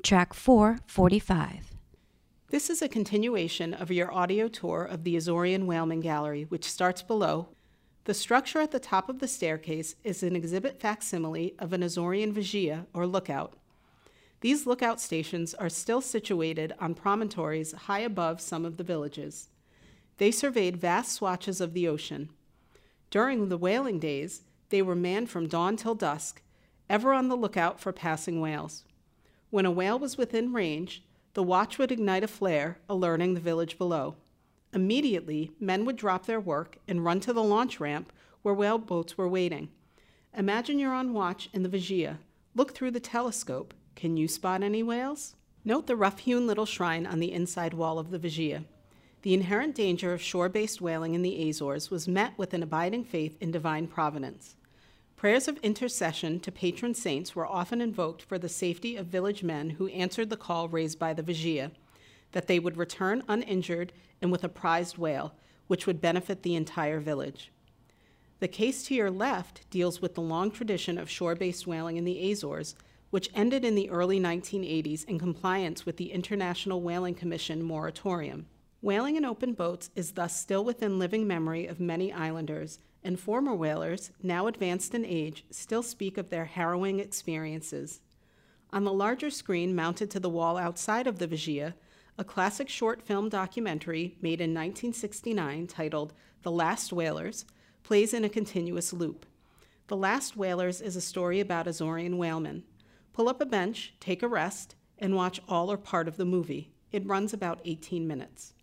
Track 445. This is a continuation of your audio tour of the Azorean Whaleman Gallery, which starts below. The structure at the top of the staircase is an exhibit facsimile of an Azorean vigia, or lookout. These lookout stations are still situated on promontories high above some of the villages. They surveyed vast swatches of the ocean. During the whaling days, they were manned from dawn till dusk, ever on the lookout for passing whales. When a whale was within range, the watch would ignite a flare, alerting the village below. Immediately, men would drop their work and run to the launch ramp where whale boats were waiting. Imagine you're on watch in the vigia. Look through the telescope. Can you spot any whales? Note the rough-hewn little shrine on the inside wall of the vigia. The inherent danger of shore-based whaling in the Azores was met with an abiding faith in divine providence. Prayers of intercession to patron saints were often invoked for the safety of village men who answered the call raised by the vigia, that they would return uninjured and with a prized whale, which would benefit the entire village. The case to your left deals with the long tradition of shore-based whaling in the Azores, which ended in the early 1980s in compliance with the International Whaling Commission moratorium. Whaling in open boats is thus still within living memory of many islanders, and former whalers, now advanced in age, still speak of their harrowing experiences. On the larger screen mounted to the wall outside of the vigia, a classic short film documentary made in 1969 titled The Last Whalers plays in a continuous loop. The Last Whalers is a story about Azorean whalemen. Pull up a bench, take a rest, and watch all or part of the movie. It runs about 18 minutes.